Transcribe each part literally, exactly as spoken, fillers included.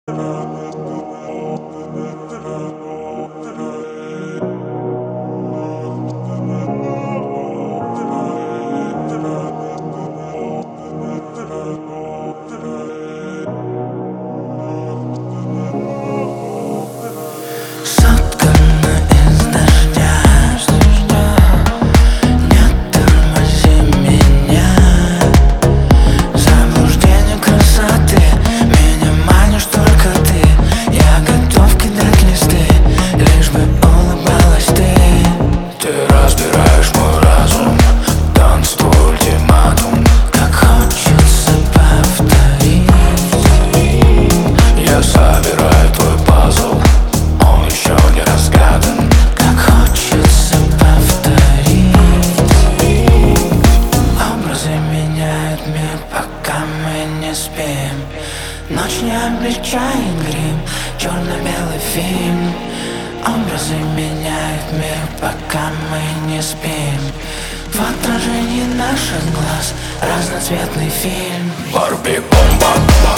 Ночь не облегчает грим, черно-белый фильм. Образы меняют мир, пока мы не спим. В отражении наших глаз разноцветный фильм. Барби бомба.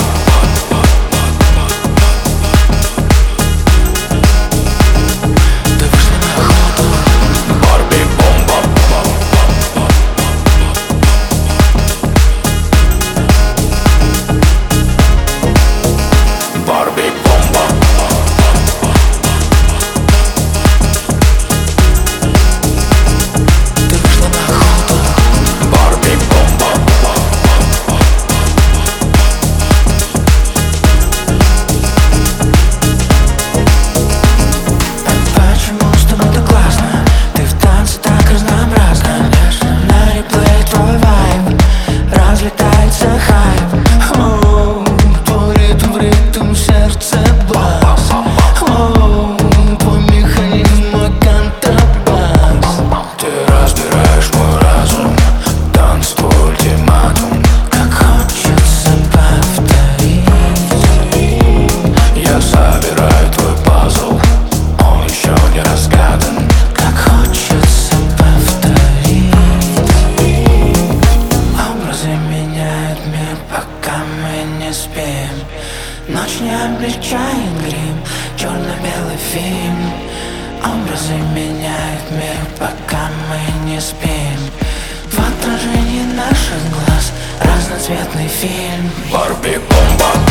Ночь не облегчает грим, черно-белый фильм. Образы меняют мир, пока мы не спим. В отражении наших глаз разноцветный фильм. Барби бомба.